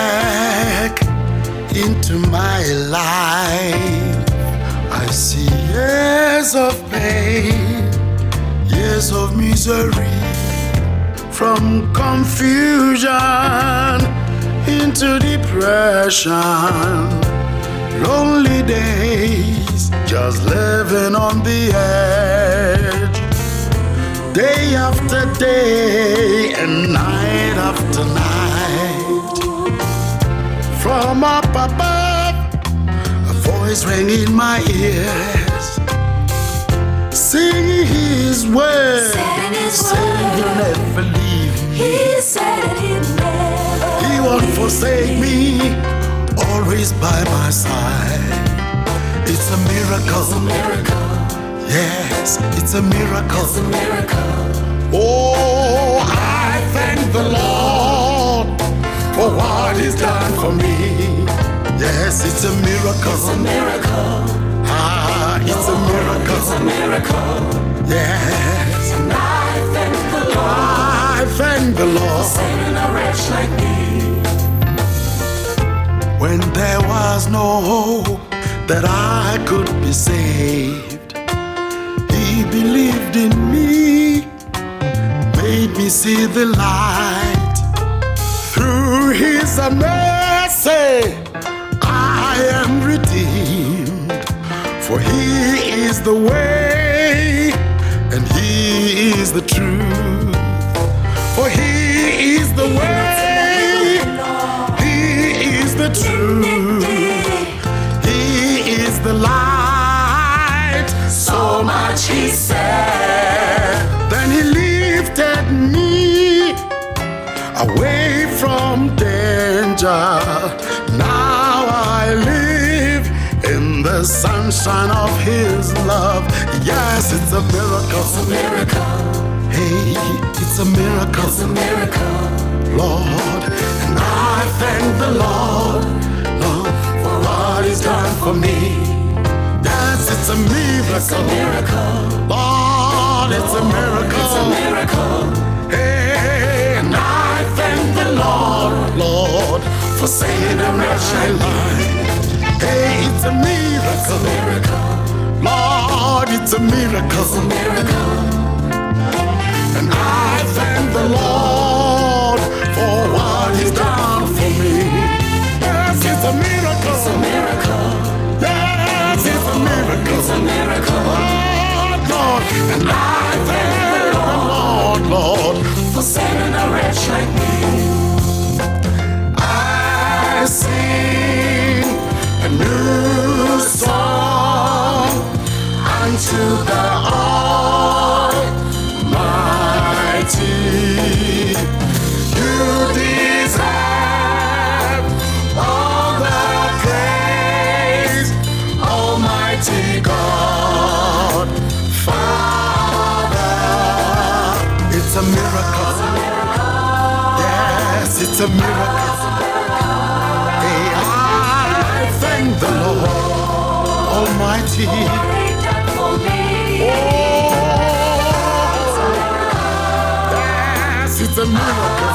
back into my life, I see years of pain, years of misery, from confusion into depression, lonely days, just living on the edge, day after day and night after night. From up above, a voice rang in my ears, singing His word, saying He'll never leave me. He said He'd never. He won't forsake me, always by my side. It's a miracle. It's a miracle. Yes, it's a miracle. It's a miracle. Oh, I thank the Lord for what He's done for me. Yes, it's a miracle. It's a miracle. Ah, it's a miracle. It's a miracle. Yes. And I thank the Lord. I thank the Lord. Saving a wretch like me. When there was no hope that I could be saved, He believed in me, made me see the light. Through His mercy, I am redeemed. For He is the way, and He is the truth. For He is the way, He is the truth. He is the light. So much He said. Then He lifted me away from danger. Now I live in the sunshine of His love. Yes, it's a miracle. It's a miracle. Hey, it's a miracle. It's a miracle. Lord, and I thank the Lord, Lord, for what He's done for me. Yes, it's a miracle. It's a miracle. Lord, it's a miracle. It's a miracle. Hey, and I thank the Lord, Lord, for saving a wretch like mine. Hey, it's a miracle. It's a miracle. Lord, it's a miracle. It's a miracle. And I thank the Lord for what He's done for me. Yes, it's a miracle. It's a miracle. Yes, it's a miracle. It's a miracle. Lord, Lord. And I thank the Lord, for saving a wretch like me. I sing a new song unto the Almighty. You deserve all the praise, Almighty God, Father. It's a miracle. Yes, it's a miracle. Hey, I thank the Lord Almighty. Oh, yes, it's a miracle.